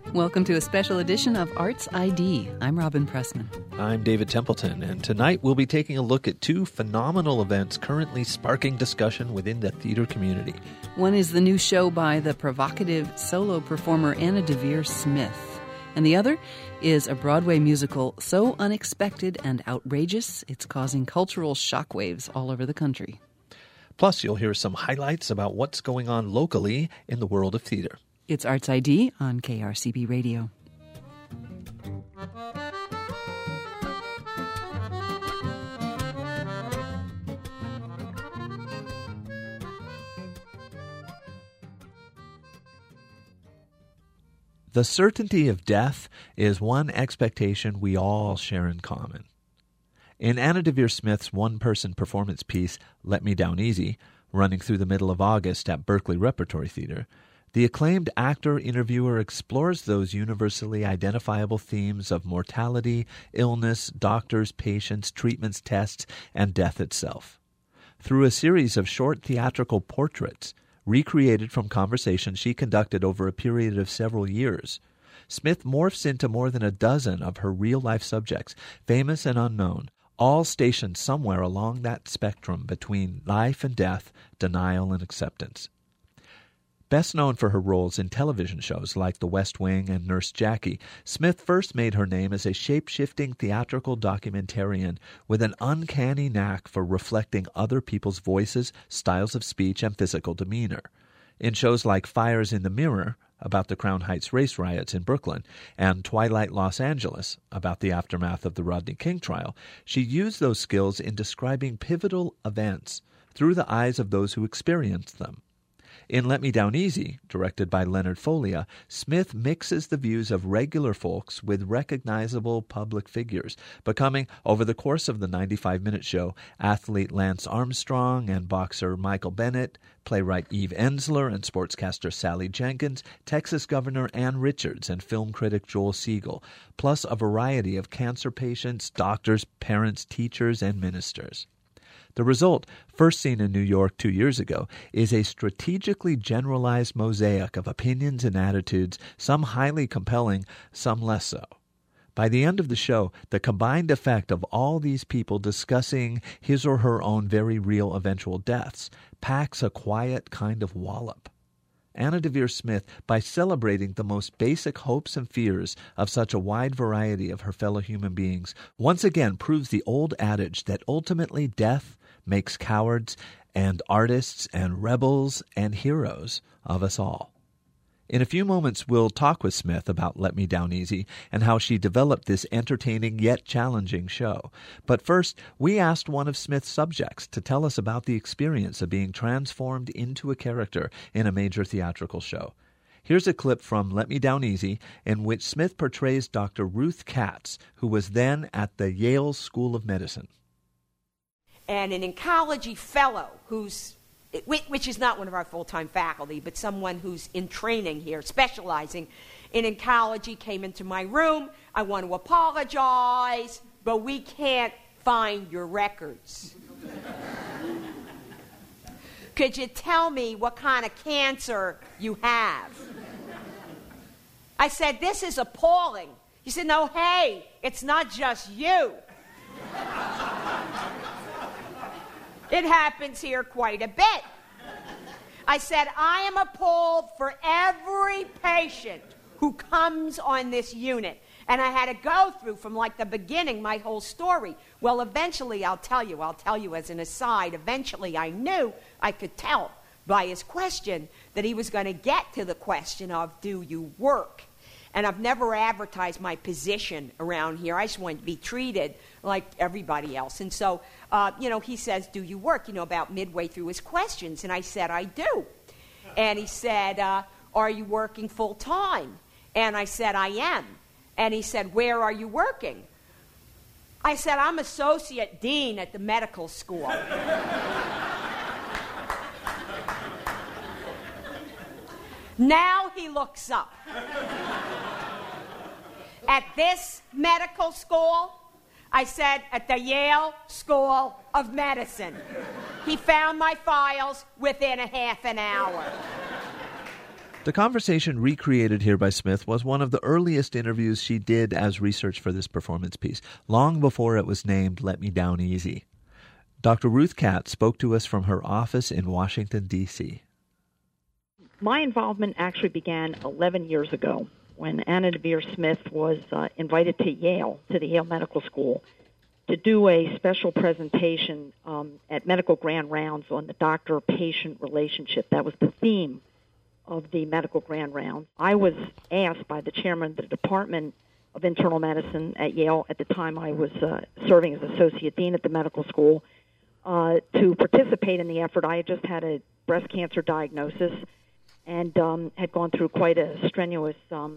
Welcome to a special edition of Arts ID. I'm Robin Pressman. I'm David Templeton, and tonight we'll be taking a look at two phenomenal events currently sparking discussion within the theater community. One is the new show by the provocative solo performer Anna Deavere Smith, and the other is a Broadway musical so unexpected and outrageous it's causing cultural shockwaves all over the country. Plus, you'll hear some highlights about what's going on locally in the world of theater. It's Arts ID on KRCB Radio. The certainty of death is one expectation we all share in common. In Anna Deavere Smith's one-person performance piece, Let Me Down Easy, running through the middle of August at Berkeley Repertory Theater, the acclaimed actor-interviewer explores those universally identifiable themes of mortality, illness, doctors, patients, treatments, tests, and death itself. Through a series of short theatrical portraits, recreated from conversations she conducted over a period of several years, Smith morphs into more than a dozen of her real-life subjects, famous and unknown, all stationed somewhere along that spectrum between life and death, denial and acceptance. Best known for her roles in television shows like The West Wing and Nurse Jackie, Smith first made her name as a shape-shifting theatrical documentarian with an uncanny knack for reflecting other people's voices, styles of speech, and physical demeanor. In shows like Fires in the Mirror, about the Crown Heights race riots in Brooklyn, and Twilight Los Angeles, about the aftermath of the Rodney King trial, she used those skills in describing pivotal events through the eyes of those who experienced them. In Let Me Down Easy, directed by Leonard Folia, Smith mixes the views of regular folks with recognizable public figures, becoming, over the course of the 95-minute show, athlete Lance Armstrong and boxer Michael Bennett, playwright Eve Ensler and sportscaster Sally Jenkins, Texas Governor Ann Richards and film critic Joel Siegel, plus a variety of cancer patients, doctors, parents, teachers, and ministers. The result, first seen in New York 2 years ago, is a strategically generalized mosaic of opinions and attitudes, some highly compelling, some less so. By the end of the show, the combined effect of all these people discussing his or her own very real eventual deaths packs a quiet kind of wallop. Anna Deavere Smith, by celebrating the most basic hopes and fears of such a wide variety of her fellow human beings, once again proves the old adage that ultimately death makes cowards and artists and rebels and heroes of us all. In a few moments, we'll talk with Smith about Let Me Down Easy and how she developed this entertaining yet challenging show. But first, we asked one of Smith's subjects to tell us about the experience of being transformed into a character in a major theatrical show. Here's a clip from Let Me Down Easy in which Smith portrays Dr. Ruth Katz, who was then at the Yale School of Medicine. And an oncology fellow which is not one of our full-time faculty, but someone who's in training here, specializing in oncology, came into my room. I want to apologize, but we can't find your records. Could you tell me what kind of cancer you have? I said, this is appalling. He said, no, hey, it's not just you. It happens here quite a bit. I said, I am appalled for every patient who comes on this unit. And I had to go through from like the beginning my whole story. Well, eventually, I'll tell you as an aside, eventually I knew I could tell by his question that he was going to get to the question of, do you work? And I've never advertised my position around here. I just want to be treated like everybody else. And so, he says, do you work? About midway through his questions. And I said, I do. And he said, are you working full time? And I said, I am. And he said, where are you working? I said, I'm associate dean at the medical school. Now he looks up. At this medical school? I said, at the Yale School of Medicine. He found my files within a half an hour. The conversation recreated here by Smith was one of the earliest interviews she did as research for this performance piece, long before it was named Let Me Down Easy. Dr. Ruth Katz spoke to us from her office in Washington, D.C. My involvement actually began 11 years ago when Anna Deavere Smith was invited to Yale, to the Yale Medical School, to do a special presentation at Medical Grand Rounds on the doctor-patient relationship. That was the theme of the Medical Grand Rounds. I was asked by the chairman of the Department of Internal Medicine at Yale, at the time I was serving as associate dean at the medical school, to participate in the effort. I had just had a breast cancer diagnosis and had gone through quite a strenuous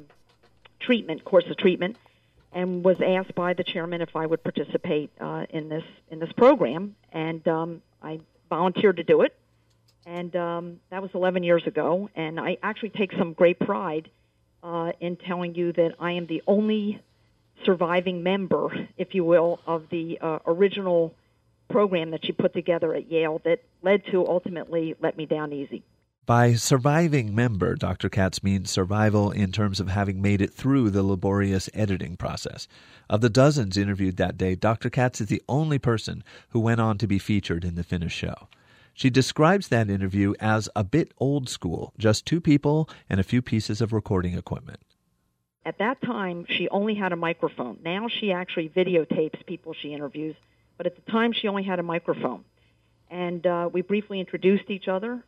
course of treatment, and was asked by the chairman if I would participate in this program, and I volunteered to do it. And that was 11 years ago, and I actually take some great pride in telling you that I am the only surviving member, if you will, of the original program that she put together at Yale that led to ultimately Let Me Down Easy. By surviving member, Dr. Katz means survival in terms of having made it through the laborious editing process. Of the dozens interviewed that day, Dr. Katz is the only person who went on to be featured in the finished show. She describes that interview as a bit old school, just two people and a few pieces of recording equipment. At that time, she only had a microphone. Now she actually videotapes people she interviews, but at the time she only had a microphone. And we briefly introduced to each other,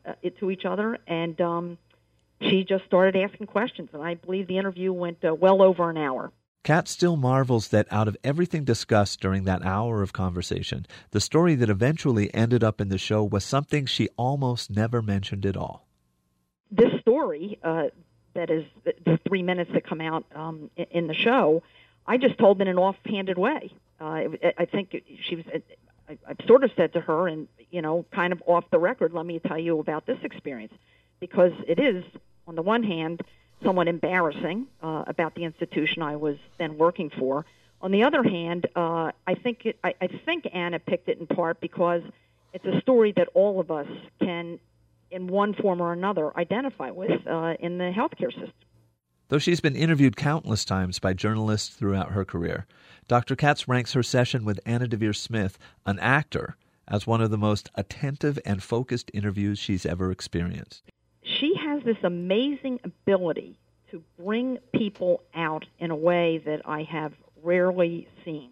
and she just started asking questions, and I believe the interview went well over an hour. Katz still marvels that out of everything discussed during that hour of conversation, the story that eventually ended up in the show was something she almost never mentioned at all. This story, that is the 3 minutes that come out in the show, I just told in an offhanded way. I think she was. I sort of said to her, and kind of off the record, let me tell you about this experience, because it is, on the one hand, somewhat embarrassing about the institution I was then working for. On the other hand, I think Anna picked it in part because it's a story that all of us can, in one form or another, identify with in the healthcare system. Though she's been interviewed countless times by journalists throughout her career, Dr. Katz ranks her session with Anna Deavere Smith, an actor, as one of the most attentive and focused interviews she's ever experienced. She has this amazing ability to bring people out in a way that I have rarely seen.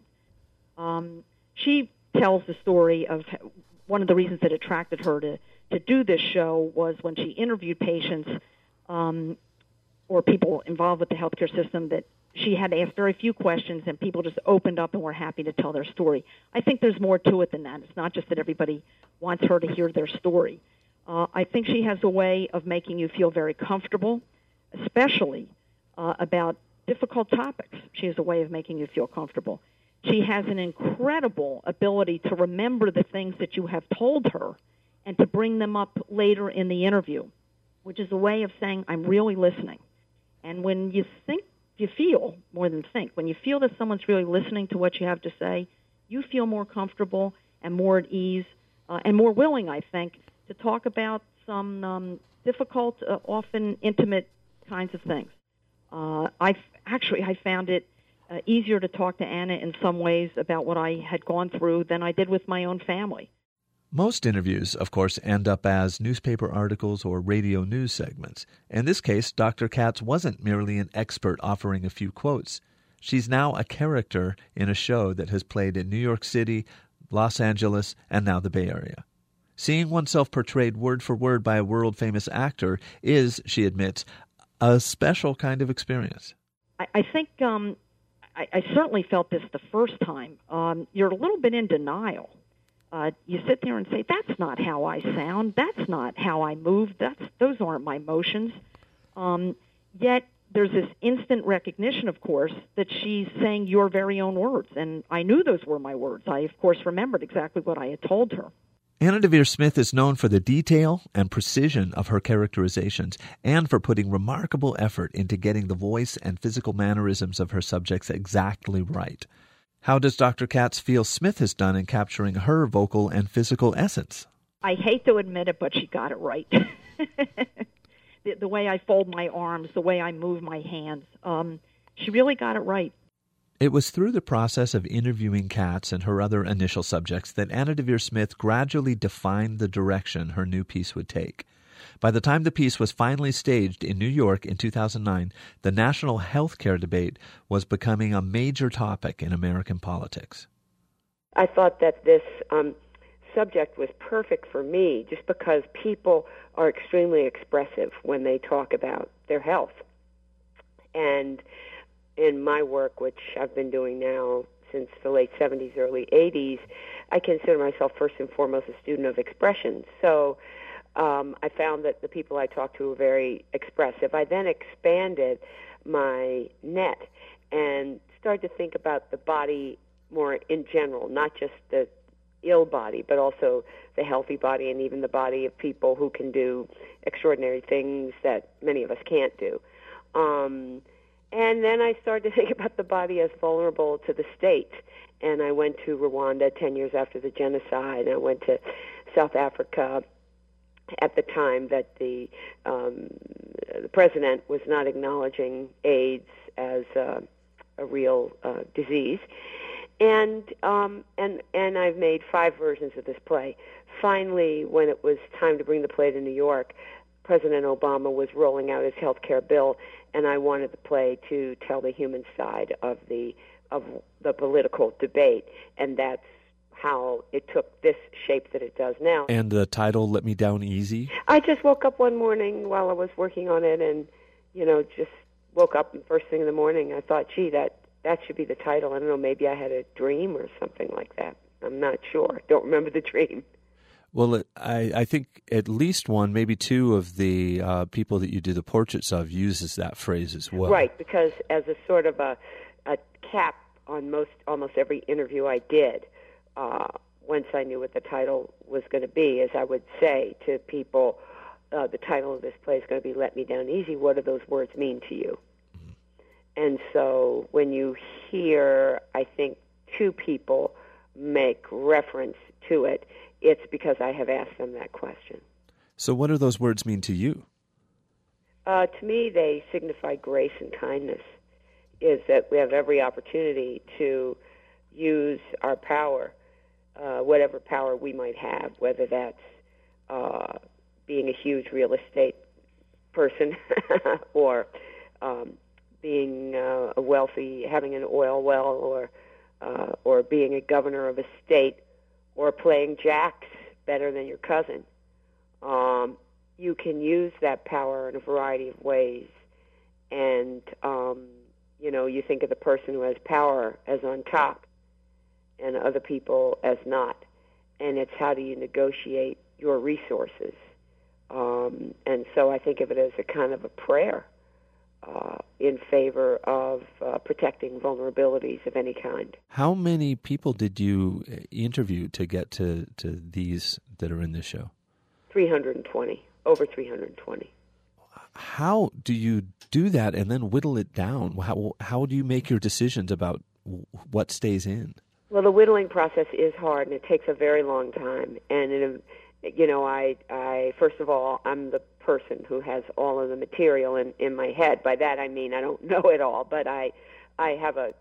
She tells the story of one of the reasons that attracted her to do this show was when she interviewed patients or people involved with the healthcare system that she had asked very few questions, and people just opened up and were happy to tell their story. I think there's more to it than that. It's not just that everybody wants her to hear their story. I think she has a way of making you feel very comfortable, especially about difficult topics. She has a way of making you feel comfortable. She has an incredible ability to remember the things that you have told her and to bring them up later in the interview, which is a way of saying, I'm really listening. And when you feel, more than think, when you feel that someone's really listening to what you have to say, you feel more comfortable and more at ease and more willing, I think, to talk about some difficult, often intimate kinds of things. I found it easier to talk to Anna in some ways about what I had gone through than I did with my own family. Most interviews, of course, end up as newspaper articles or radio news segments. In this case, Dr. Katz wasn't merely an expert offering a few quotes. She's now a character in a show that has played in New York City, Los Angeles, and now the Bay Area. Seeing oneself portrayed word for word by a world-famous actor is, she admits, a special kind of experience. I think I certainly felt this the first time. You're a little bit in denial. You sit there and say, that's not how I sound. That's not how I move. Those aren't my motions. Yet there's this instant recognition, of course, that she's saying your very own words. And I knew those were my words. I, of course, remembered exactly what I had told her. Anna Deavere Smith is known for the detail and precision of her characterizations and for putting remarkable effort into getting the voice and physical mannerisms of her subjects exactly right. How does Dr. Katz feel Smith has done in capturing her vocal and physical essence? I hate to admit it, but she got it right. the way I fold my arms, the way I move my hands. She really got it right. It was through the process of interviewing Katz and her other initial subjects that Anna Deavere Smith gradually defined the direction her new piece would take. By the time the piece was finally staged in New York in 2009, the national health care debate was becoming a major topic in American politics. I thought that this subject was perfect for me just because people are extremely expressive when they talk about their health. And in my work, which I've been doing now since the late 70s, early 80s, I consider myself first and foremost a student of expression. So I found that the people I talked to were very expressive. I then expanded my net and started to think about the body more in general, not just the ill body, but also the healthy body and even the body of people who can do extraordinary things that many of us can't do. And then I started to think about the body as vulnerable to the state. And I went to Rwanda 10 years after the genocide. I went to South Africa at the time that the president was not acknowledging AIDS as a real disease. And I've made 5 versions of this play. Finally, when it was time to bring the play to New York, President Obama was rolling out his health care bill, and I wanted the play to tell the human side of the political debate, and that's how it took this shape that it does now. And the title, Let Me Down Easy? I just woke up one morning while I was working on it and, just woke up and first thing in the morning. I thought, gee, that should be the title. I don't know, maybe I had a dream or something like that. I'm not sure. Don't remember the dream. Well, I think at least one, maybe 2 of the people that you do the portraits of uses that phrase as well. Right, because as a sort of a cap on almost every interview I did, once I knew what the title was going to be, as I would say to people, the title of this play is going to be Let Me Down Easy. What do those words mean to you? Mm-hmm. And so when you hear, I think, 2 people make reference to it, it's because I have asked them that question. So what do those words mean to you? To me, they signify grace and kindness, is that we have every opportunity to use our power, whatever power we might have, whether that's being a huge real estate person or being a wealthy, having an oil well, or being a governor of a state, or playing jacks better than your cousin. You can use that power in a variety of ways. And, you think of the person who has power as on top and other people as not. And it's how do you negotiate your resources. And so I think of it as a kind of a prayer in favor of protecting vulnerabilities of any kind. How many people did you interview to get to these that are in this show? 320, over 320. How do you do that and then whittle it down? How do you make your decisions about what stays in? Well, the whittling process is hard, and it takes a very long time. And I first of all, I'm the person who has all of the material in my head. By that I mean I don't know it all, but I have a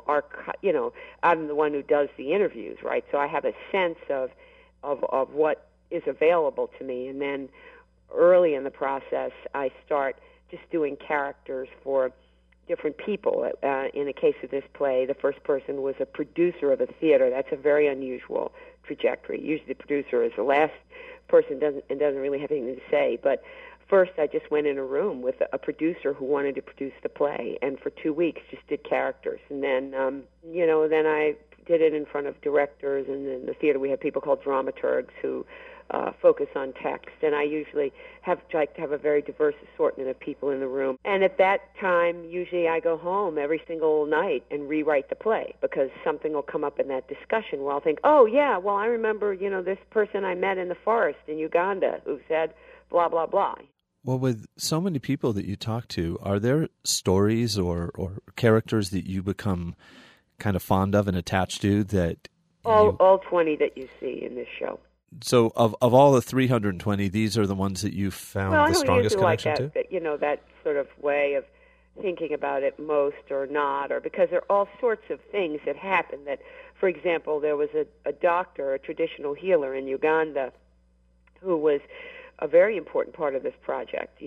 I'm the one who does the interviews, right? So I have a sense of what is available to me, and then early in the process I start just doing characters for different people. In the case of this play, the first person was a producer of a theater. That's a very unusual trajectory. Usually the producer is the last person doesn't really have anything to say. But first I just went in a room with a producer who wanted to produce the play, and for 2 weeks just did characters. And then, then I did it in front of directors, and in the theater we have people called dramaturgs who focus on text, and I usually like to have a very diverse assortment of people in the room. And at that time, usually I go home every single night and rewrite the play, because something will come up in that discussion where I'll think, oh, yeah, well, I remember, this person I met in the forest in Uganda who said blah, blah, blah. Well, with so many people that you talk to, are there stories or characters that you become kind of fond of and attached to that... All 20 that you see in this show. So of all the 320, these are the ones that you found the strongest connection to? that sort of way of thinking about it, most or not, or because there are all sorts of things that happen that, for example, there was a doctor, a traditional healer in Uganda who was a very important part of this project,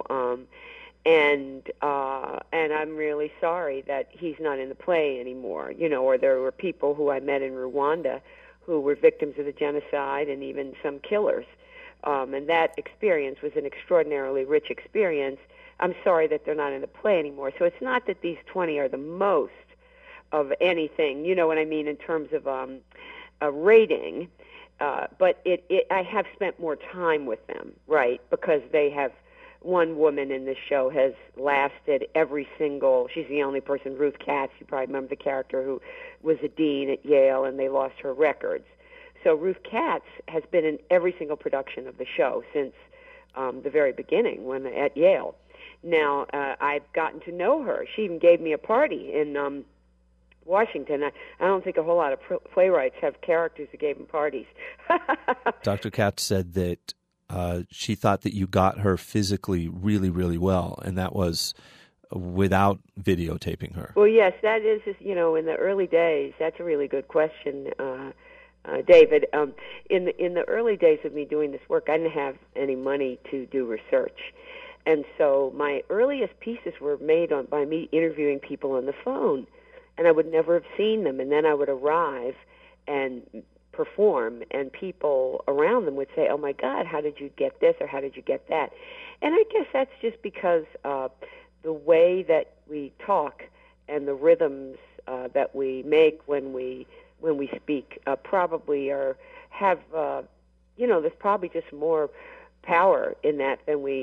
and I'm really sorry that he's not in the play anymore, or there were people who I met in Rwanda who were victims of the genocide and even some killers. And that experience was an extraordinarily rich experience. I'm sorry that they're not in the play anymore. So it's not that these 20 are the most of anything, you know what I mean, in terms of a rating. But I have spent more time with them, right, because they have, one woman in this show has lasted she's the only person, Ruth Katz, you probably remember the character, who was a dean at Yale, and they lost her records. So Ruth Katz has been in every single production of the show since the very beginning when at Yale. Now, I've gotten to know her. She even gave me a party in Washington. I don't think a whole lot of playwrights have characters that gave them parties. Dr. Katz said that she thought that you got her physically really, really well, and that was without videotaping her. Well, yes, that is, in the early days, that's a really good question, David. In the early days of me doing this work, I didn't have any money to do research. And so my earliest pieces were made by me interviewing people on the phone, and I would never have seen them. And then I would arrive and perform, and people around them would say, "Oh my God, how did you get this, or how did you get that?" And I guess that's just because the way that we talk and the rhythms that we make when we speak probably have there's probably just more power in that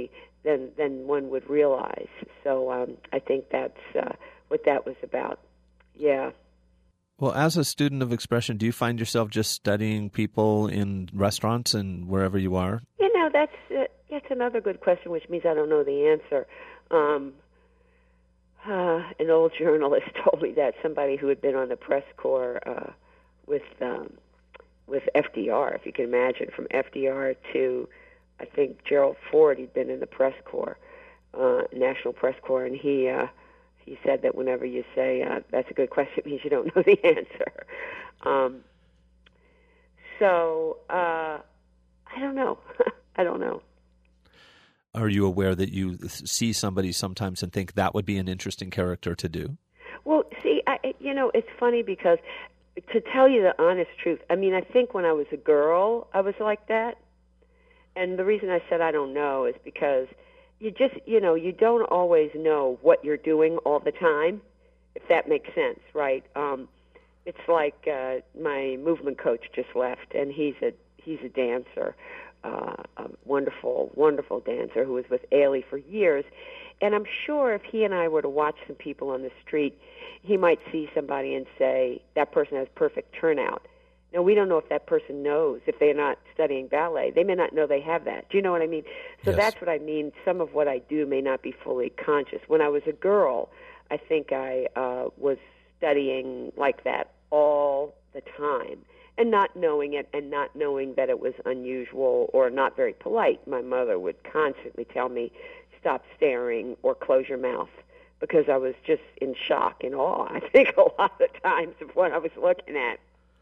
than one would realize. So I think that's what that was about. Yeah. Well, as a student of expression, do you find yourself just studying people in restaurants and wherever you are? That's another good question, which means I don't know the answer. An old journalist told me that, somebody who had been on the press corps with FDR, if you can imagine, from FDR to, I think, Gerald Ford, he'd been in the press corps, National Press Corps, and he said that whenever you say, that's a good question, it means you don't know the answer. I don't know. I don't know. Are you aware that you see somebody sometimes and think that would be an interesting character to do? Well, see, it's funny because, to tell you the honest truth, I mean, I think when I was a girl, I was like that. And the reason I said I don't know is because you just, you don't always know what you're doing all the time, if that makes sense, right? It's like my movement coach just left, and he's a dancer, a wonderful, wonderful dancer who was with Ailey for years. And I'm sure if he and I were to watch some people on the street, he might see somebody and say, that person has perfect turnout. Now, we don't know if that person knows, if they're not studying ballet. They may not know they have that. Do you know what I mean? So Yes. That's what I mean. Some of what I do may not be fully conscious. When I was a girl, I think I was studying like that all the time, and not knowing it, and not knowing that it was unusual or not very polite. My mother would constantly tell me, stop staring or close your mouth, because I was just in shock and awe, I think, a lot of times of what I was looking at,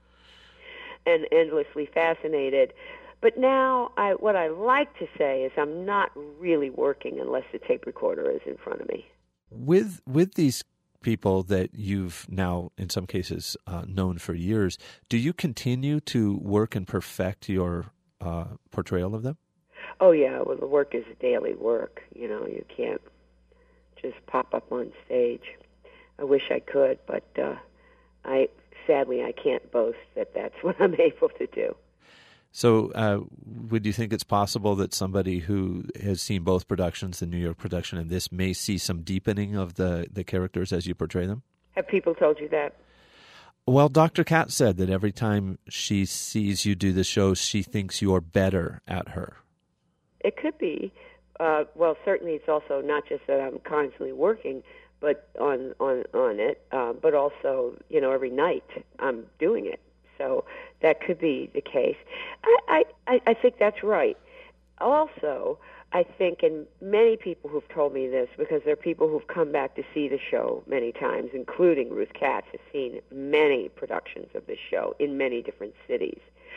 and endlessly fascinated. But now what I like to say is I'm not really working unless the tape recorder is in front of me. With these people that you've now, in some cases, known for years, do you continue to work and perfect your portrayal of them? Oh, yeah. Well, the work is daily work. You can't just pop up on stage. I wish I could, but sadly I can't boast that that's what I'm able to do. So would you think it's possible that somebody who has seen both productions, the New York production and this, may see some deepening of the characters as you portray them? Have people told you that? Well, Dr. Katz said that every time she sees you do the show, she thinks you're better at her. It could be. Well, certainly it's also not just that I'm constantly working, but on it, but also, every night I'm doing it. So that could be the case. I think that's right. Also, I think, and many people who've told me this, because there are people who've come back to see the show many times, including Ruth Katz, has seen many productions of this show in many different cities.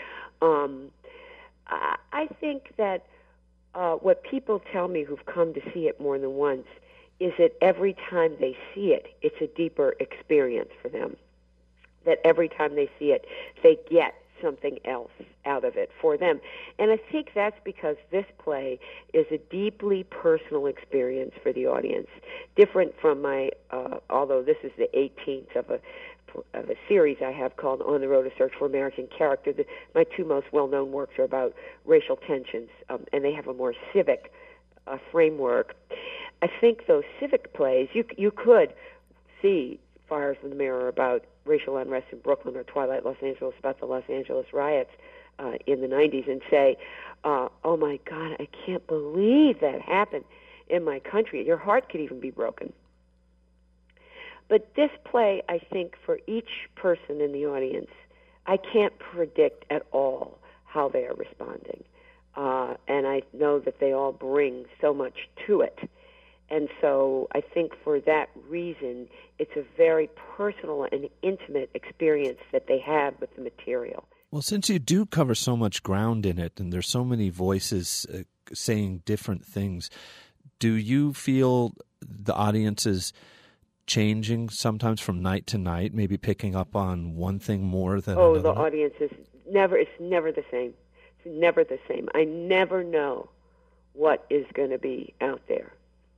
I think that what people tell me who've come to see it more than once is that every time they see it, it's a deeper experience for them. That every time they see it, they get something else out of it for them. And I think that's because this play is a deeply personal experience for the audience, different from my, although this is the 18th of a series I have called On the Road to Search for American Character. My two most well-known works are about racial tensions, and they have a more civic framework. I think those civic plays, you could see Fires in the Mirror about racial unrest in Brooklyn or Twilight Los Angeles about the Los Angeles riots in the 90s and say, oh my God, I can't believe that happened in my country. Your heart could even be broken. But this play, I think, for each person in the audience, I can't predict at all how they are responding. And I know that they all bring so much to it. And so I think for that reason, it's a very personal and intimate experience that they have with the material. Well, since you do cover so much ground in it, and there's so many voices saying different things, do you feel the audience is changing sometimes from night to night, maybe picking up on one thing more than another? The audience is never the same. It's never the same. I never know what is going to be out there.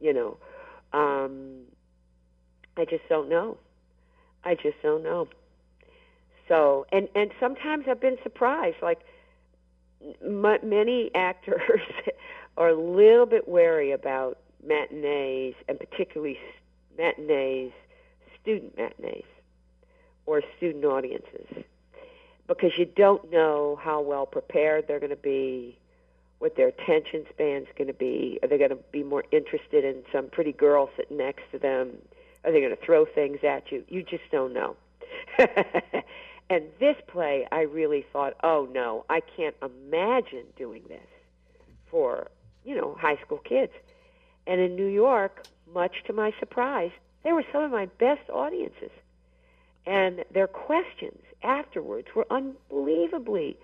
I just don't know. So, and sometimes I've been surprised. Like, many actors are a little bit wary about matinees, and particularly student matinees, or student audiences, because you don't know how well prepared they're going to be, what their attention span's going to be. Are they going to be more interested in some pretty girl sitting next to them? Are they going to throw things at you? You just don't know. And this play, I really thought, oh no, I can't imagine doing this for, high school kids. And in New York, much to my surprise, they were some of my best audiences. And their questions afterwards were unbelievably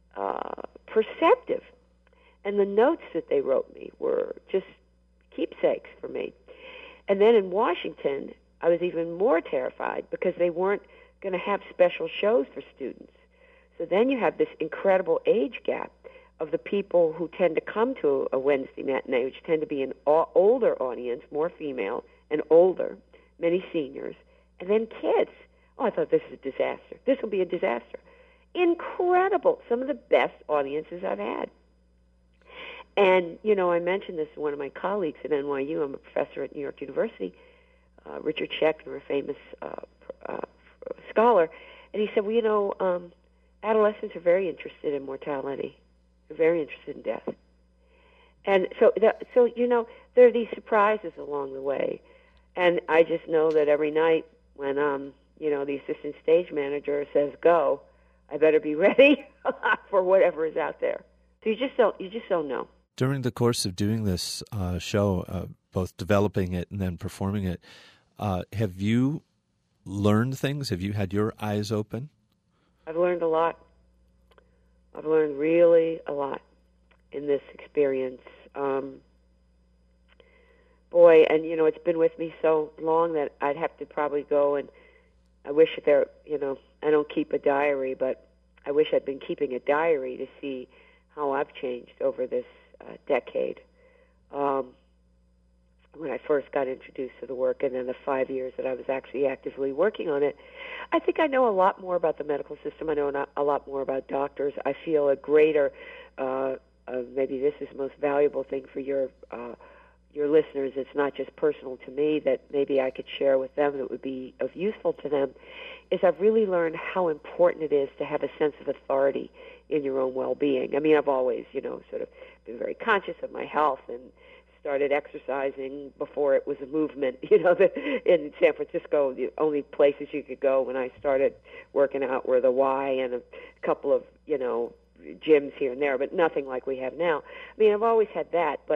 perceptive. And the notes that they wrote me were just keepsakes for me. And then in Washington, I was even more terrified because they weren't going to have special shows for students. So then you have this incredible age gap of the people who tend to come to a Wednesday matinee, which tend to be an older audience, more female and older, many seniors, and then kids. Oh, I thought this is a disaster. This will be a disaster. Incredible. Some of the best audiences I've had. And, I mentioned this to one of my colleagues at NYU. I'm a professor at New York University, Richard Schechner, a famous scholar. And he said, well, adolescents are very interested in mortality. They're very interested in death. And so there are these surprises along the way. And I just know that every night when, the assistant stage manager says go, I better be ready for whatever is out there. So you just don't know. During the course of doing this show, both developing it and then performing it, have you learned things? Have you had your eyes open? I've learned a lot. I've learned really a lot in this experience. Boy, and it's been with me so long that I'd have to probably go, and I wish I don't keep a diary, but I wish I'd been keeping a diary to see how I've changed over this decade. When I first got introduced to the work, and then the 5 years that I was actually actively working on it, I think I know a lot more about the medical system. I know a lot more about doctors. I feel a greater, maybe this is the most valuable thing for your listeners. It's not just personal to me, that maybe I could share with them that would be of useful to them, is I've really learned how important it is to have a sense of authority in your own well-being. I mean, I've always, sort of been very conscious of my health and started exercising before it was a movement. In San Francisco, the only places you could go when I started working out were the Y and a couple of, gyms here and there, but nothing like we have now. I mean, I've always had that, but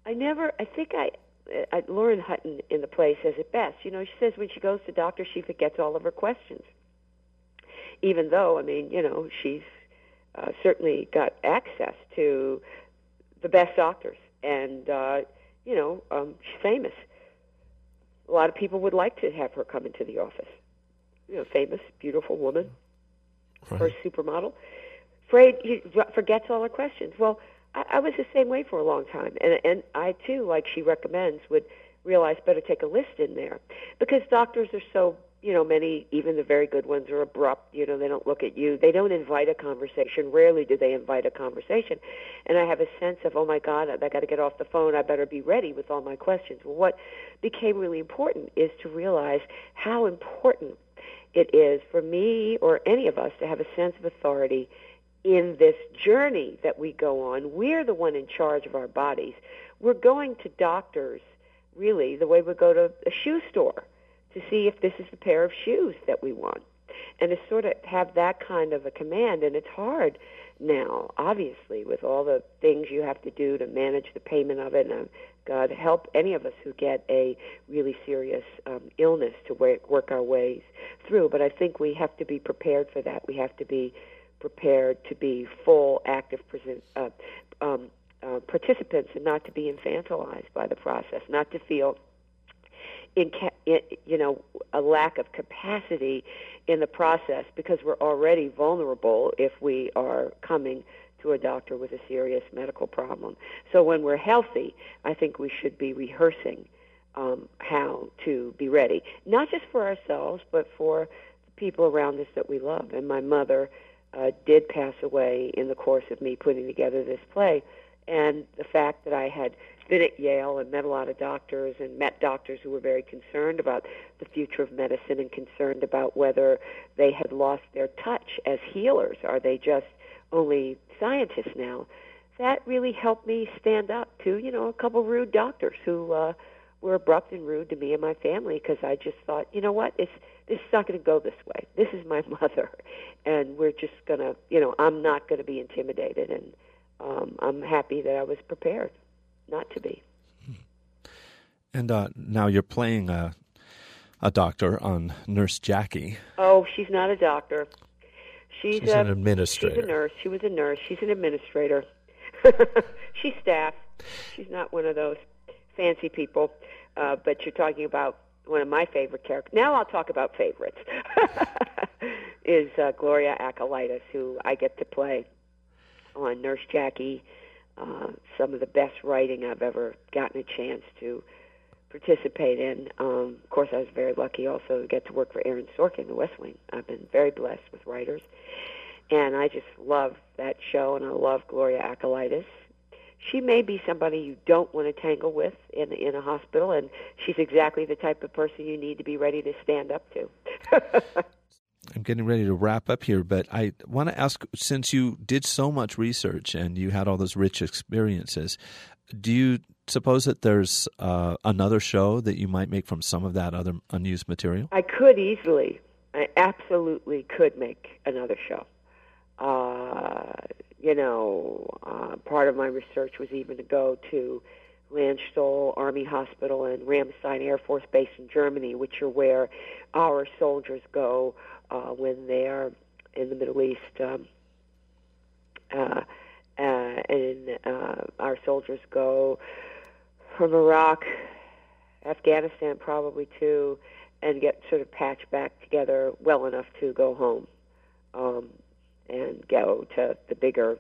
Lauren Hutton in the play says it best. She says when she goes to doctors, she forgets all of her questions. Even though, she's certainly got access to the best doctors, and she's famous. A lot of people would like to have her come into the office. Famous, beautiful woman, Right. First supermodel. Afraid she forgets all her questions. Well, I was the same way for a long time, and I too, like she recommends, would realize better take a list in there, because doctors are so, many, even the very good ones, are abrupt. They don't look at you. They don't invite a conversation. Rarely do they invite a conversation. And I have a sense of, oh my God, I got to get off the phone. I better be ready with all my questions. Well, what became really important is to realize how important it is for me or any of us to have a sense of authority in this journey that we go on. We're the one in charge of our bodies. We're going to doctors, really, the way we go to a shoe store to see if this is the pair of shoes that we want, and to sort of have that kind of a command. And it's hard now, obviously, with all the things you have to do to manage the payment of it. And God help any of us who get a really serious illness to work our ways through. But I think we have to be prepared for that. We have to be prepared to be full, active participants, and not to be infantilized by the process, not to feel a lack of capacity in the process, because we're already vulnerable if we are coming to a doctor with a serious medical problem. So when we're healthy, I think we should be rehearsing how to be ready, not just for ourselves, but for the people around us that we love. And my mother did pass away in the course of me putting together this play, and the fact that I had been at Yale and met a lot of doctors and met doctors who were very concerned about the future of medicine and concerned about whether they had lost their touch as healers. Are they just only scientists now? That really helped me stand up to, a couple rude doctors who were abrupt and rude to me and my family, because I just thought, this is not going to go this way. This is my mother, and we're just going to, I'm not going to be intimidated, and I'm happy that I was prepared not to be. And now you're playing a doctor on Nurse Jackie. Oh, she's not a doctor. She's an administrator. She's a nurse. She was a nurse. She's an administrator. She's staff. She's not one of those fancy people. But you're talking about one of my favorite characters. Now I'll talk about favorites. Is Gloria Akalitis, who I get to play on Nurse Jackie. Some of the best writing I've ever gotten a chance to participate in. Of course, I was very lucky also to get to work for Aaron Sorkin, The West Wing. I've been very blessed with writers. And I just love that show, and I love Gloria Akalitis. She may be somebody you don't want to tangle with in a hospital, and she's exactly the type of person you need to be ready to stand up to. I'm getting ready to wrap up here, but I want to ask, since you did so much research and you had all those rich experiences, do you suppose that there's another show that you might make from some of that other unused material? I could easily. I absolutely could make another show. Part of my research was even to go to Landstuhl Army Hospital and Ramstein Air Force Base in Germany, which are where our soldiers go when they are in the Middle East. And our soldiers go from Iraq, Afghanistan probably too, and get sort of patched back together well enough to go home and go to the bigger,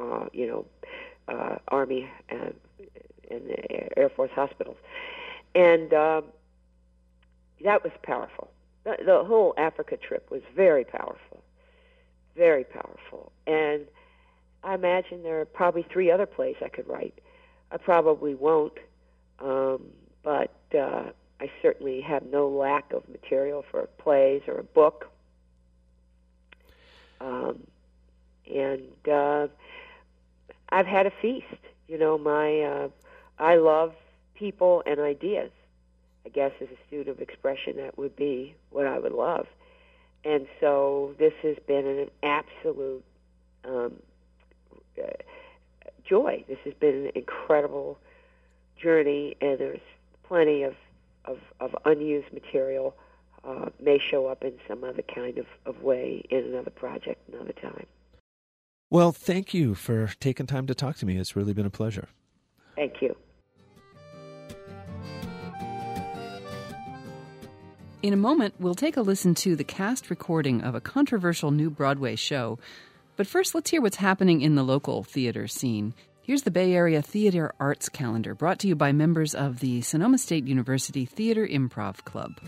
Army and the Air Force hospitals. And that was powerful. The whole Africa trip was very powerful, very powerful. And I imagine there are probably 3 other plays I could write. I probably won't, but I certainly have no lack of material for plays or a book. And I've had a feast. I love people and ideas. I guess as a student of expression, that would be what I would love. And so this has been an absolute joy. This has been an incredible journey, and there's plenty of unused material. May show up in some other kind of way in another project another time. Well, thank you for taking time to talk to me. It's really been a pleasure. Thank you. In a moment, we'll take a listen to the cast recording of a controversial new Broadway show. But first, let's hear what's happening in the local theater scene. Here's the Bay Area Theater Arts Calendar, brought to you by members of the Sonoma State University Theater Improv Club.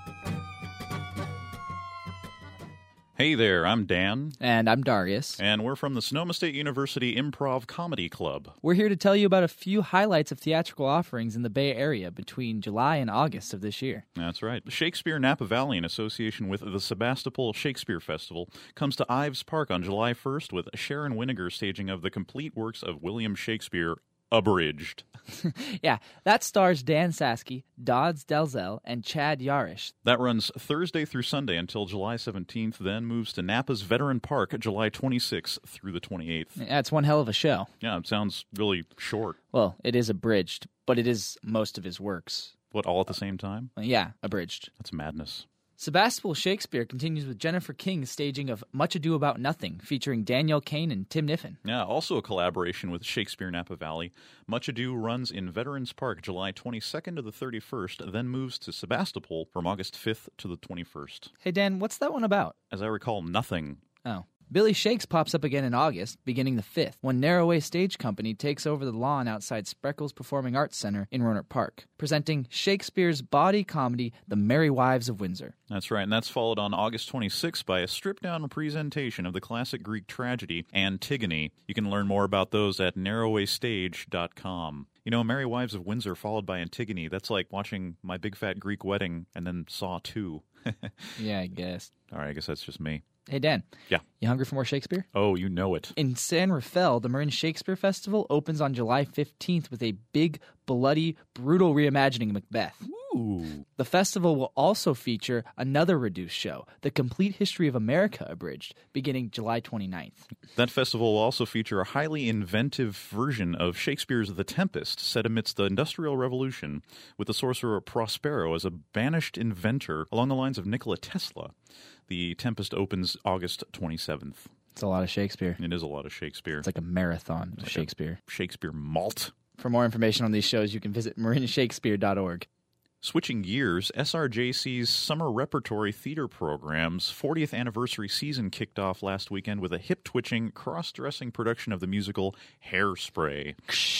Hey there, I'm Dan. And I'm Darius. And we're from the Sonoma State University Improv Comedy Club. We're here to tell you about a few highlights of theatrical offerings in the Bay Area between July and August of this year. That's right. Shakespeare Napa Valley, in association with the Sebastopol Shakespeare Festival, comes to Ives Park on July 1st with Sharon Winiger staging of the complete works of William Shakespeare, abridged. Yeah, that stars Dan Saski, Dodds Delzell, and Chad Yarish. That runs Thursday through Sunday until July 17th, then moves to Napa's Veteran Park July 26th through the 28th. That's one hell of a show. Yeah, it sounds really short. Well, it is abridged, but it is most of his works. What, all at the same time? Yeah, abridged. That's madness. Sebastopol Shakespeare continues with Jennifer King's staging of Much Ado About Nothing, featuring Danielle Kane and Tim Niffen. Yeah, also a collaboration with Shakespeare Napa Valley. Much Ado runs in Veterans Park July 22nd to the 31st, then moves to Sebastopol from August 5th to the 21st. Hey, Dan, what's that one about? As I recall, nothing. Oh. Billy Shakes pops up again in August, beginning the 5th, when Narrowway Stage Company takes over the lawn outside Spreckles Performing Arts Center in Rohnert Park, presenting Shakespeare's body comedy, The Merry Wives of Windsor. That's right, and that's followed on August 26th by a stripped-down presentation of the classic Greek tragedy, Antigone. You can learn more about those at narrowwaystage.com. You know, Merry Wives of Windsor followed by Antigone, that's like watching My Big Fat Greek Wedding and then Saw 2. Yeah, I guess. All right, I guess that's just me. Hey, Dan. Yeah. You hungry for more Shakespeare? Oh, you know it. In San Rafael, the Marin Shakespeare Festival opens on July 15th with a big, bloody, brutal reimagining of Macbeth. Ooh. The festival will also feature another reduced show, The Complete History of America Abridged, beginning July 29th. That festival will also feature a highly inventive version of Shakespeare's The Tempest, set amidst the Industrial Revolution, with the sorcerer Prospero as a banished inventor along the lines of Nikola Tesla. The Tempest opens August 27th. It's a lot of Shakespeare. It is a lot of Shakespeare. It's like a marathon of Shakespeare. Shakespeare malt. For more information on these shows, you can visit marinshakespeare.org. Switching gears, SRJC's Summer Repertory Theater Program's 40th anniversary season kicked off last weekend with a hip-twitching, cross-dressing production of the musical Hairspray.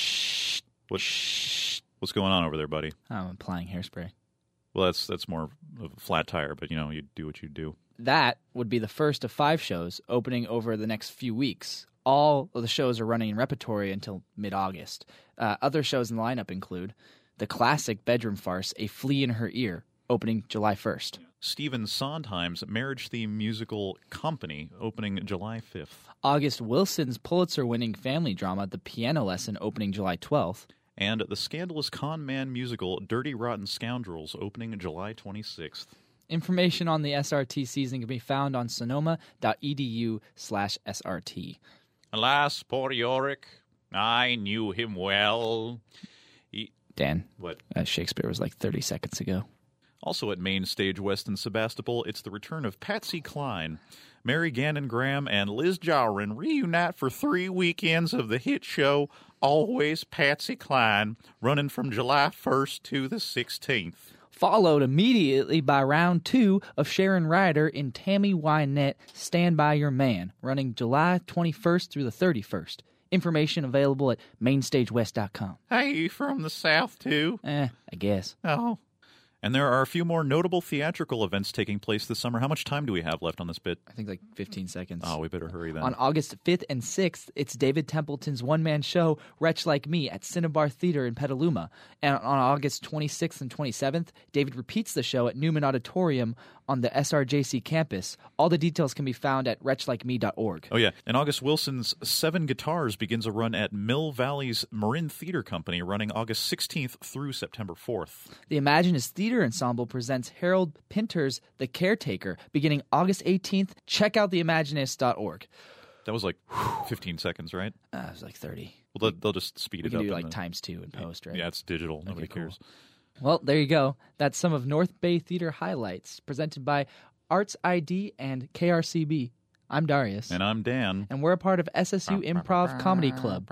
What's going on over there, buddy? I'm applying hairspray. Well, that's more of a flat tire, but, you know, you do what you do. That would be the first of 5 shows opening over the next few weeks. All of the shows are running in repertory until mid-August. Other shows in the lineup include the classic bedroom farce, A Flea in Her Ear, opening July 1st. Stephen Sondheim's marriage-themed musical Company, opening July 5th. August Wilson's Pulitzer-winning family drama, The Piano Lesson, opening July 12th. And the scandalous con man musical Dirty Rotten Scoundrels, opening July 26th. Information on the SRT season can be found on sonoma.edu/SRT. Alas, poor Yorick, I knew him well. Dan, What? Shakespeare was like 30 seconds ago. Also at Main Stage West in Sebastopol, it's the return of Patsy Cline. Mary Gannon Graham and Liz Jowrin reunite for 3 weekends of the hit show Always Patsy Cline, running from July 1st to the 16th. Followed immediately by round 2 of Sharon Ryder in Tammy Wynette, Stand By Your Man, running July 21st through the 31st. Information available at mainstagewest.com. Hey, you from the South, too? I guess. Oh. And there are a few more notable theatrical events taking place this summer. How much time do we have left on this bit? I think like 15 seconds. Oh, we better hurry then. On August 5th and 6th, it's David Templeton's one-man show, Wretch Like Me, at Cinnabar Theater in Petaluma. And on August 26th and 27th, David repeats the show at Newman Auditorium on the SRJC campus. All the details can be found at wretchlikeme.org. Oh, yeah. And August Wilson's 7 Guitars begins a run at Mill Valley's Marin Theater Company, running August 16th through September 4th. The Imaginist Theater Ensemble presents Harold Pinter's The Caretaker, beginning August 18th. Check out theimaginist.org. That was like 15 seconds, right? It was like 30. Well, they'll just speed We it can up. do in like the- times 2 in post, right? Yeah, it's digital. Nobody cool. cares. Well, there you go. That's some of North Bay Theater highlights presented by Arts ID and KRCB. I'm Darius. And I'm Dan. And we're a part of SSU Improv Comedy Club.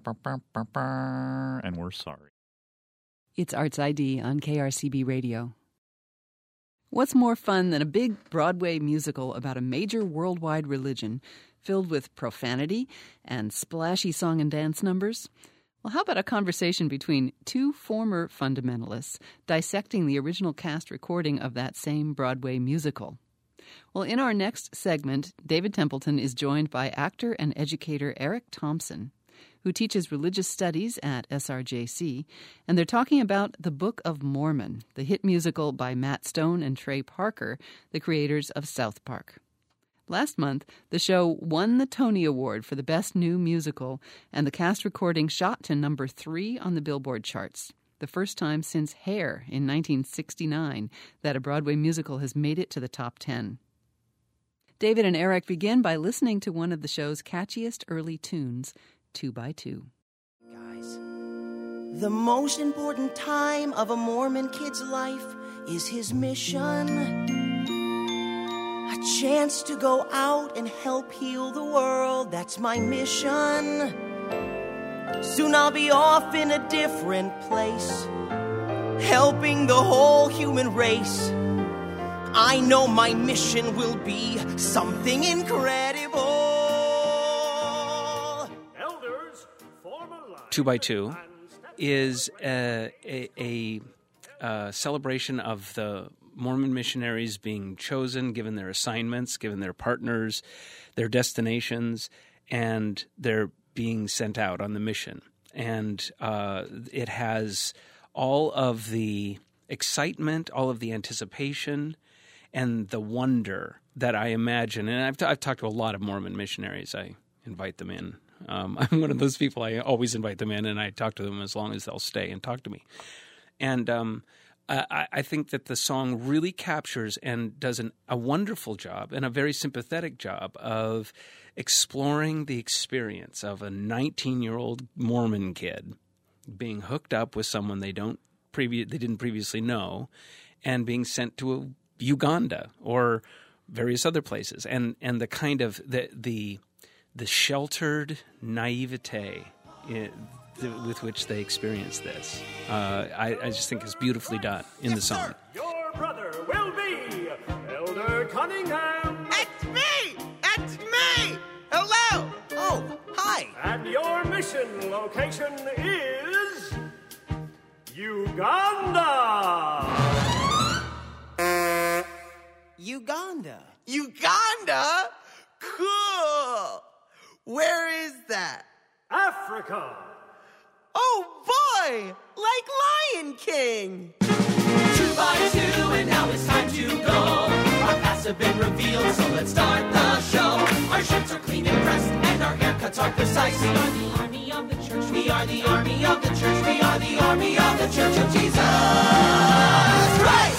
And we're sorry. It's Arts ID on KRCB Radio. What's more fun than a big Broadway musical about a major worldwide religion filled with profanity and splashy song and dance numbers? Well, how about a conversation between two former fundamentalists dissecting the original cast recording of that same Broadway musical? Well, in our next segment, David Templeton is joined by actor and educator Eric Thompson, who teaches religious studies at SRJC, and they're talking about The Book of Mormon, the hit musical by Matt Stone and Trey Parker, the creators of South Park. Last month, the show won the Tony Award for the Best New Musical, and the cast recording shot to number 3 on the Billboard charts, the first time since Hair in 1969 that a Broadway musical has made it to the top 10. David and Eric begin by listening to one of the show's catchiest early tunes, 2 by 2. Guys, the most important time of a Mormon kid's life is his mission. A chance to go out and help heal the world, that's my mission. Soon I'll be off in a different place, helping the whole human race. I know my mission will be something incredible. 2 by 2 is a celebration of the Mormon missionaries being chosen, given their assignments, given their partners, their destinations, and they're being sent out on the mission. And it has all of the excitement, all of the anticipation, and the wonder that I imagine. And I've talked to a lot of Mormon missionaries. I invite them in. I'm one of those people. I always invite them in, and I talk to them as long as they'll stay and talk to me. And I think that the song really captures and does a wonderful job and a very sympathetic job of exploring the experience of a 19-year-old Mormon kid being hooked up with someone they didn't previously know, and being sent to Uganda or various other places, and the kind of the sheltered naivete with which they experience this. I just think is beautifully done in the song. Your brother will be Elder Cunningham. It's me! It's me! Hello! Oh, hi! And your mission location is Uganda. Uganda? Cool! Where is that? Africa. Oh boy! Like Lion King! 2 by 2, and now it's time to go. Our paths have been revealed, so let's start the show. Our shirts are clean and pressed, and our haircuts are precise. We are the army of the church. We are the army of the church. We are the army of the church of Jesus Christ.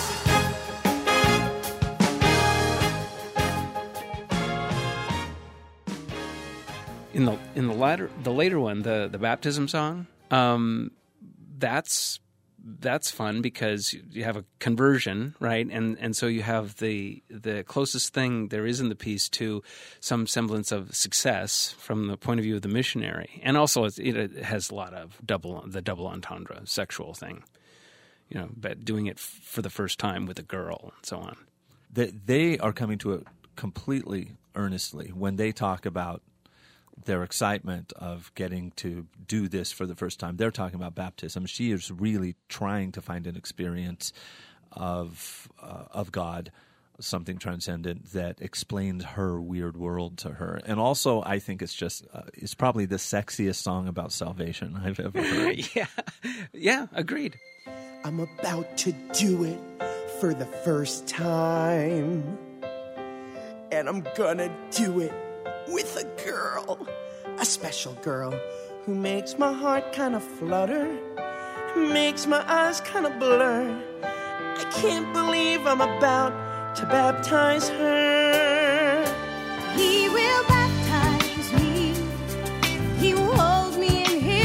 In the later one, the baptism song, that's fun because you have a conversion, right? And so you have the closest thing there is in the piece to some semblance of success from the point of view of the missionary, and also it has a lot of the double entendre sexual thing, but doing it for the first time with a girl and so on. They are coming to it completely earnestly when they talk about their excitement of getting to do this for the first time. They're talking about baptism. She is really trying to find an experience of God, something transcendent that explains her weird world to her. And also, I think it's probably the sexiest song about salvation I've ever heard. Yeah, agreed. I'm about to do it for the first time. And I'm gonna do it with a girl, a special girl who makes my heart kind of flutter, makes my eyes kind of blur. I can't believe I'm about to baptize her. He will baptize me. He will hold me in his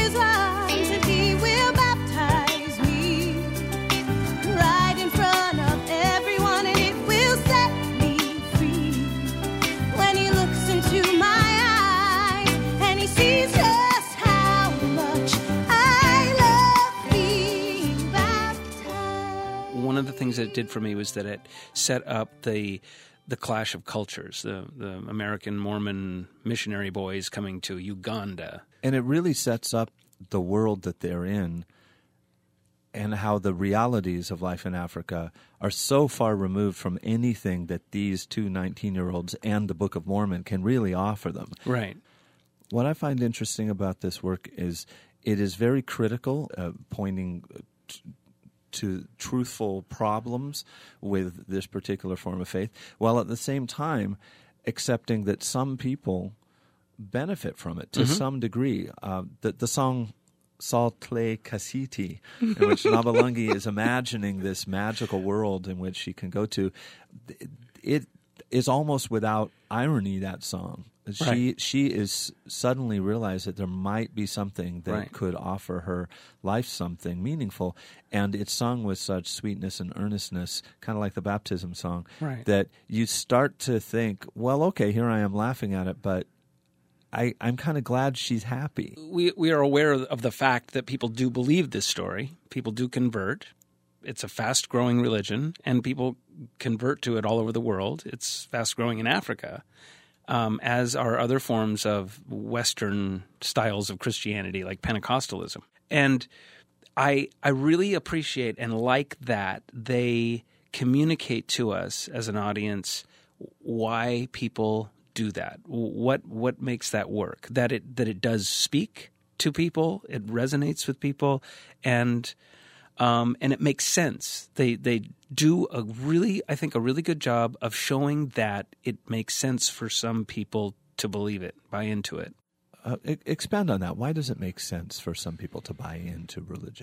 one of the things that it did for me was that it set up the clash of cultures, the American Mormon missionary boys coming to Uganda. And it really sets up the world that they're in and how the realities of life in Africa are so far removed from anything that these two 19-year-olds and the Book of Mormon can really offer them. Right. What I find interesting about this work is it is very critical, pointing to truthful problems with this particular form of faith, while at the same time accepting that some people benefit from it to some degree. The song Salt Lake City, in which Nabalungi is imagining this magical world in which she can go to, it is almost without irony, that song. She is suddenly realized that there might be something that could offer her life something meaningful, and it's sung with such sweetness and earnestness, kind of like the baptism song, that you start to think, well, okay, here I am laughing at it, but I'm kind of glad she's happy. We are aware of the fact that people do believe this story. People do convert. It's a fast-growing religion, and people convert to it all over the world. It's fast-growing in Africa, as are other forms of Western styles of Christianity, like Pentecostalism. And I really appreciate and like that they communicate to us as an audience why people do that. What makes that work? That it does speak to people, it resonates with people, and it makes sense. They do a really good job of showing that it makes sense for some people to believe it, buy into it. Expand on that. Why does it make sense for some people to buy into religion?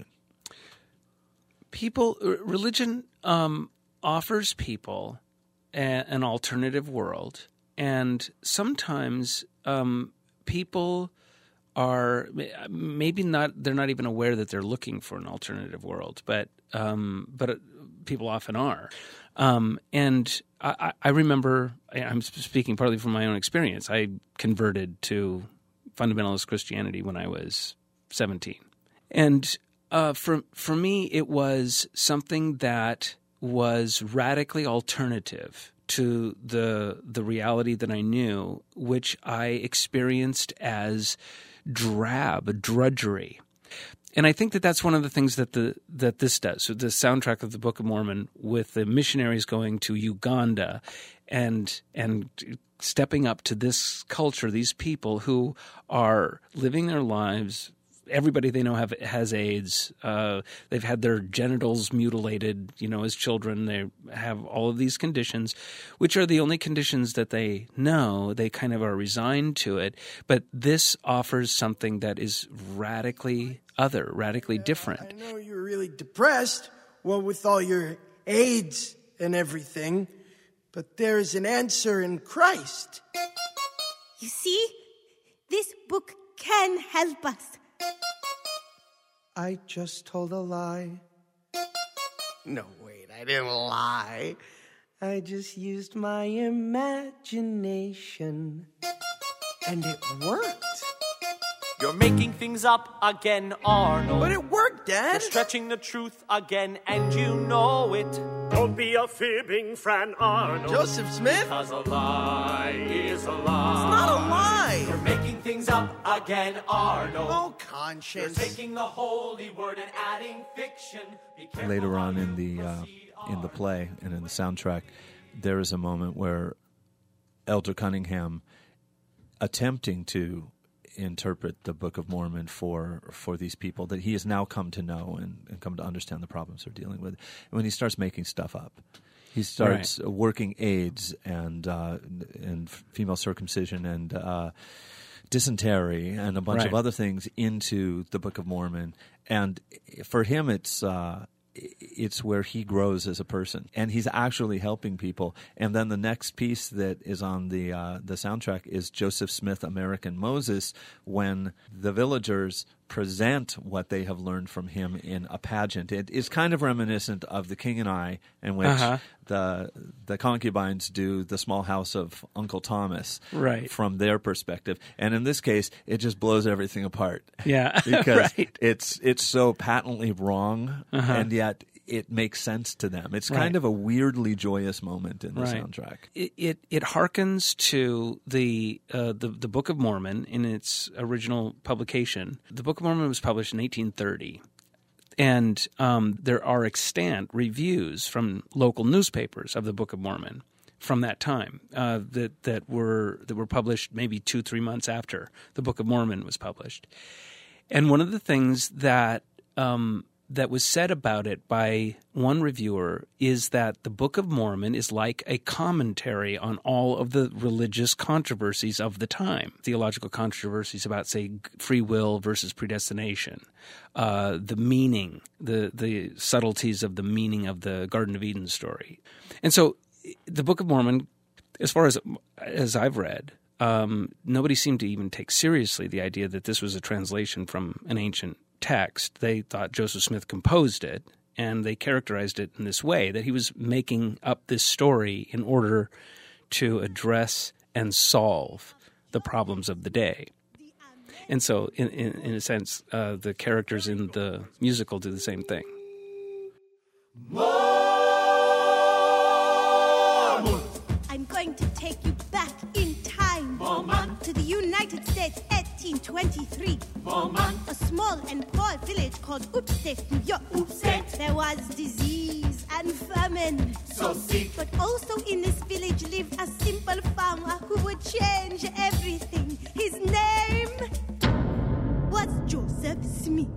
Religion offers people an alternative world. And sometimes people are maybe not, they're not even aware that they're looking for an alternative world, but people often are. And I remember, I'm speaking partly from my own experience, I converted to fundamentalist Christianity when I was 17. And for me, it was something that was radically alternative to the reality that I knew, which I experienced as drudgery. And I think that that's one of the things that this does. So the soundtrack of the Book of Mormon, with the missionaries going to Uganda and stepping up to this culture, these people who are living their lives. Everybody they know has AIDS. They've had their genitals mutilated, as children. They have all of these conditions, which are the only conditions that they know. They kind of are resigned to it. But this offers something that is radically other, radically different. I know you're really depressed, with all your AIDS and everything, but there is an answer in Christ. You see, this book can help us. I just told a lie. No, wait, I didn't lie. I just used my imagination. And it worked. You're making things up again, Arnold. But it worked, Dad. You're stretching the truth again, and you know it. Don't be a fibbing Fran Arnold. Joseph Smith? Because a lie is a lie. It's not a lie. You're making things up again, Arnold. Oh, conscience. You're taking the holy word and adding fiction. Later on in the play and in the soundtrack, there is a moment where Elder Cunningham, attempting to interpret the Book of Mormon for these people that he has now come to know and come to understand the problems they're dealing with. And when he starts making stuff up, he starts working AIDS and female circumcision and dysentery and a bunch of other things into the Book of Mormon. And for him, it's where he grows as a person, and he's actually helping people. And then the next piece that is on the soundtrack is Joseph Smith, American Moses, when the villagers present what they have learned from him in a pageant. It is kind of reminiscent of The King and I, in which the concubines do The Small House of Uncle Thomas from their perspective. And in this case, it just blows everything apart. Yeah, because it's so patently wrong, and yet it makes sense to them. It's Right. kind of a weirdly joyous moment in the Right. soundtrack. It harkens to the Book of Mormon in its original publication. The Book of Mormon was published in 1830. And there are extant reviews from local newspapers of the Book of Mormon from that time that were published maybe 2-3 months after the Book of Mormon was published. And one of the things that was said about it by one reviewer is that the Book of Mormon is like a commentary on all of the religious controversies of the time, theological controversies about, say, free will versus predestination, the meaning, the subtleties of the meaning of the Garden of Eden story. And so the Book of Mormon, as far as I've read, nobody seemed to even take seriously the idea that this was a translation from an ancient text. They thought Joseph Smith composed it, and they characterized it in this way, that he was making up this story in order to address and solve the problems of the day. And so, in a sense, the characters in the musical do the same thing. I'm going to take you back in time to the United States, 1823. A small and poor village called Upstate, New York. There was disease and famine. So sick. But also in this village lived a simple farmer who would change everything. His name was Joseph Smith.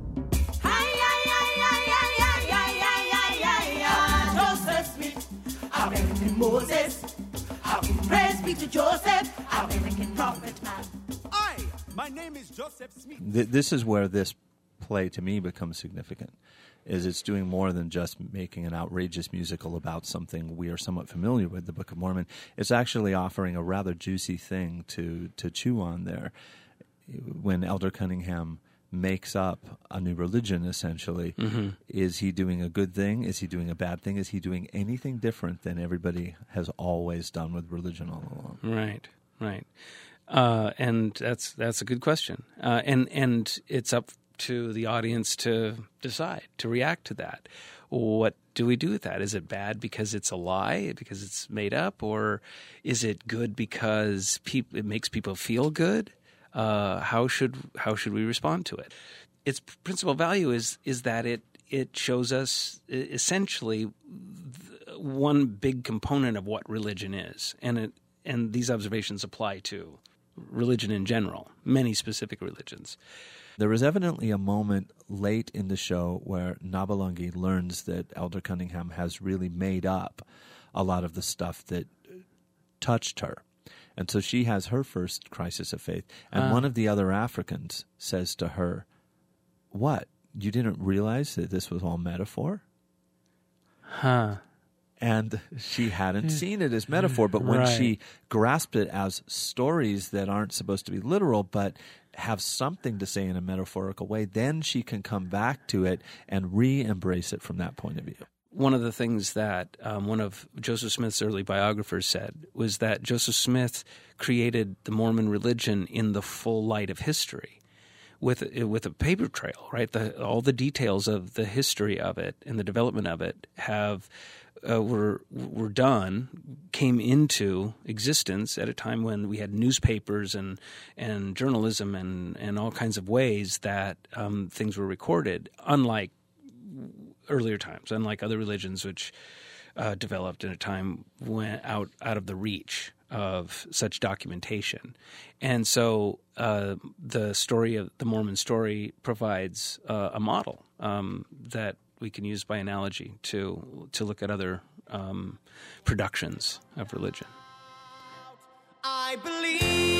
Joseph Smith, American Moses. Praise be to Joseph, American prophet man. My name is Joseph Smith. This is where this play to me becomes significant, is it's doing more than just making an outrageous musical about something we are somewhat familiar with, the Book of Mormon. It's actually offering a rather juicy thing to chew on there. When Elder Cunningham makes up a new religion, essentially, is he doing a good thing? Is he doing a bad thing? Is he doing anything different than everybody has always done with religion all along? Right. And that's a good question. And it's up to the audience to decide, to react to that. What do we do with that? Is it bad because it's a lie, because it's made up, or is it good because it makes people feel good? How should we respond to it? Its principal value is that it shows us essentially one big component of what religion is, and these observations apply to religion in general, many specific religions. There is evidently a moment late in the show where Nabalungi learns that Elder Cunningham has really made up a lot of the stuff that touched her. And so she has her first crisis of faith. And one of the other Africans says to her, "What? You didn't realize that this was all metaphor?" And she hadn't seen it as metaphor, but when she grasped it as stories that aren't supposed to be literal but have something to say in a metaphorical way, then she can come back to it and re-embrace it from that point of view. One of the things that one of Joseph Smith's early biographers said was that Joseph Smith created the Mormon religion in the full light of history, with a paper trail, right? All the details of the history of it and the development of it were came into existence at a time when we had newspapers and journalism and all kinds of ways that things were recorded, unlike earlier times, unlike other religions which developed in a time when out of the reach of such documentation. And so the story of the Mormon story provides a model that we can use by analogy to look at other productions of religion. I believe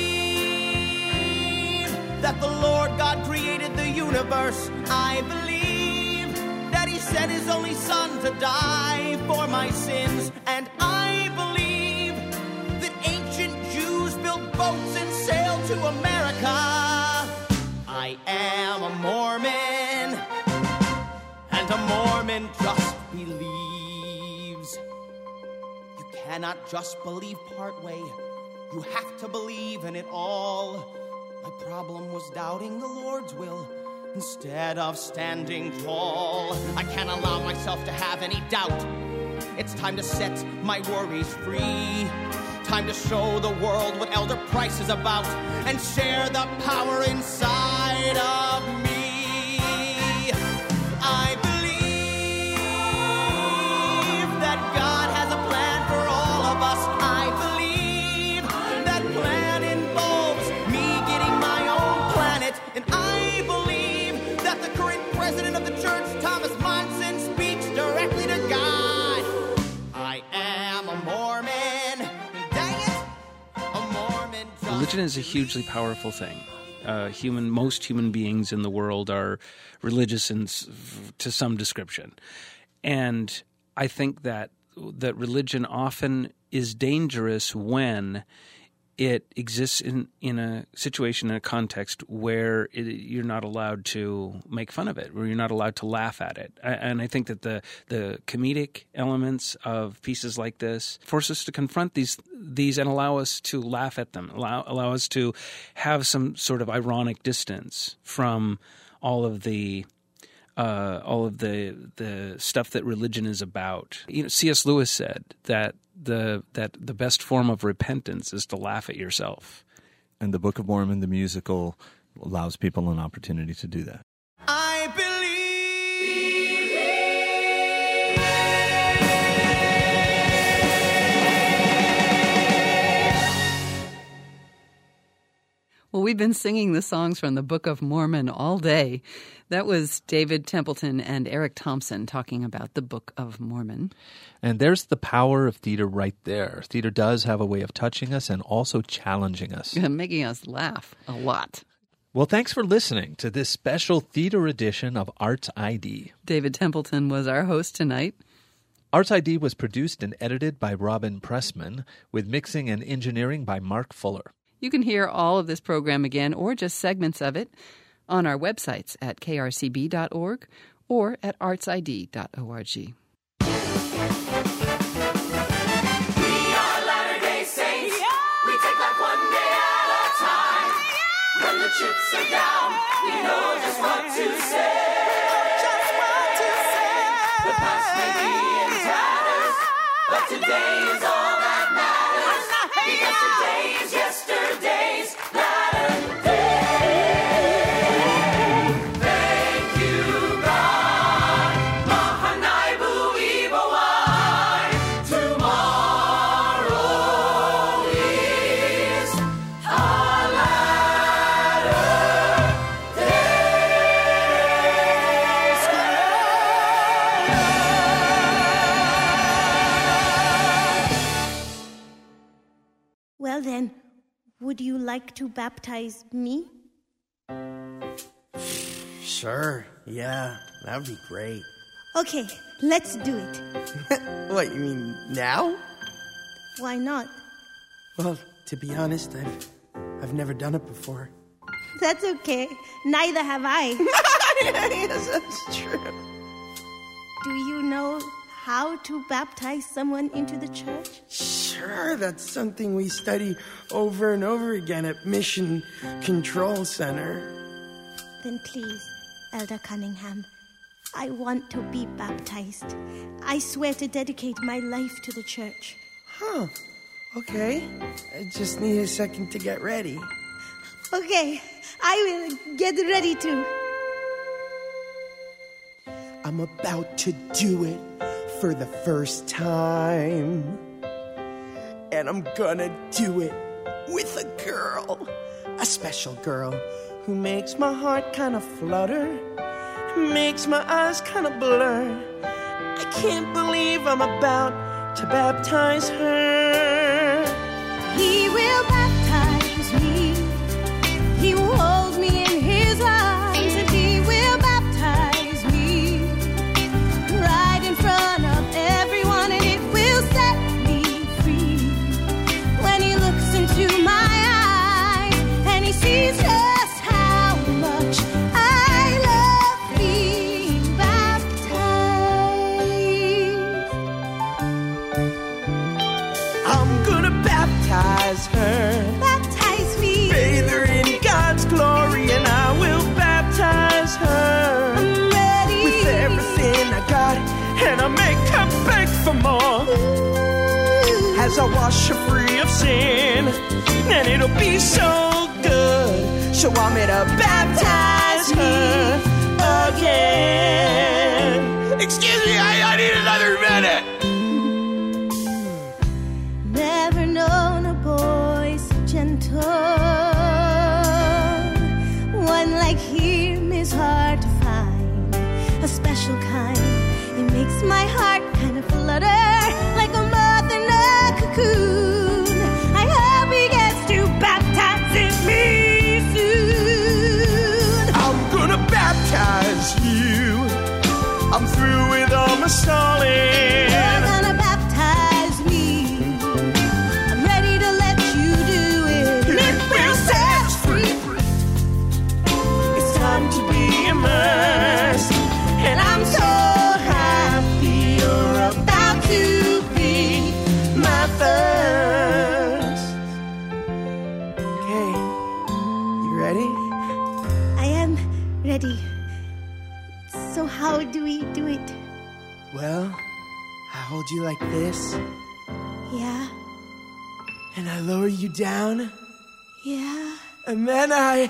that the Lord God created the universe. I believe that He sent His only Son to die for my sins. And I believe that ancient Jews built boats and sailed to America. I am a Mormon, and a Mormon just believes. You cannot just believe part way. You have to believe in it all. My problem was doubting the Lord's will. Instead of standing tall, I can't allow myself to have any doubt. It's time to set my worries free. Time to show the world what Elder Price is about and share the power inside of me. I believe that God has a plan for all of us. I believe that plan involves me getting my own planet. And I believe that the current president of the church, Thomas Monson, speaks directly to God. I am a Mormon. Religion is a hugely powerful thing. Most human beings in the world are religious to some description, and I think that religion often is dangerous when it exists in a situation, in a context where you're not allowed to make fun of it, where you're not allowed to laugh at it. And I think that the comedic elements of pieces like this force us to confront these and allow us to laugh at them, allow us to have some sort of ironic distance from all of the stuff that religion is about. C.S. Lewis said that the best form of repentance is to laugh at yourself. And the Book of Mormon, the musical, allows people an opportunity to do that. I believe. Well, we've been singing the songs from the Book of Mormon all day. That was David Templeton and Eric Thompson talking about the Book of Mormon. And there's the power of theater right there. Theater does have a way of touching us and also challenging us. And making us laugh a lot. Well, thanks for listening to this special theater edition of Arts ID. David Templeton was our host tonight. Arts ID was produced and edited by Robin Pressman, with mixing and engineering by Mark Fuller. You can hear all of this program again, or just segments of it, on our websites at krcb.org or at artsid.org. We are Latter-day Saints. We take life one day at a time. When the chips are down, we know just what to say. The past may be in tatters, but today is all that matters. Because today is yesterday's latter day. Thank you, God. Mahanaibu Ibawai. Tomorrow is a latter Well then, would you like to baptize me? Sure, yeah, that would be great. Okay, let's do it. What, you mean now? Why not? Well, to be honest, I've never done it before. That's okay. Neither have I. Yes, that's true. Do you know how to baptize someone into the church? Sure, that's something we study over and over again at Mission Control Center. Then please, Elder Cunningham, I want to be baptized. I swear to dedicate my life to the church. Huh. Okay. I just need a second to get ready. Okay, I will get ready too. I'm about to do it for the first time. And I'm gonna do it with a girl. A special girl who makes my heart kind of flutter, makes my eyes kind of blur. I can't believe I'm about to baptize her. He will baptize me. He will hold me in his arms, and he will baptize me right in front of everyone, and it will set me free. When he looks into my eyes and he sees just how much I love being baptized. I'm gonna baptize her. Baptize me. 'cause I'll wash her free of sin, and it'll be so good. She'll want me to baptize her again. Excuse me, I need another minute. Never known a boy so gentle. One like him is hard to find. A special kind. It makes my heart kind of flutter like a moth in a cocoon. I hope he gets to baptizing me soon. I'm gonna baptize you. I'm through with all my stalling. You're gonna baptize me. I'm ready to let you do it. It will set us free. It's time to be immersed, and I'm so happy you're about to be my first. Okay, you ready? I am ready. So how do we do it? Well, I hold you like this, Yeah, and I lower you down, yeah. and then I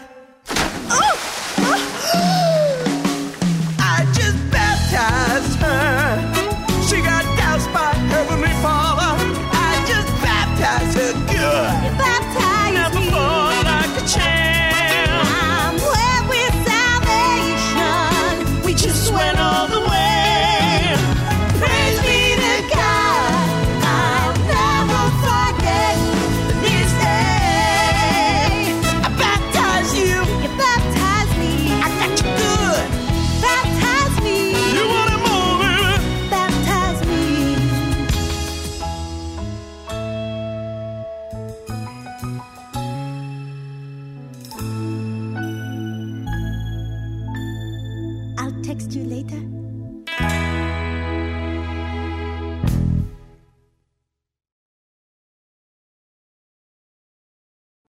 just baptized her. She got doused by Heavenly Father. I just baptized her good. You baptize Never me. fall like a champ. I'm wet with salvation. We just went all the way. Praise be to God. I'll never forget this day. I baptize you. You baptize me. I got you good. Baptize me. You want it more, baby? Baptize me. I'll text you later.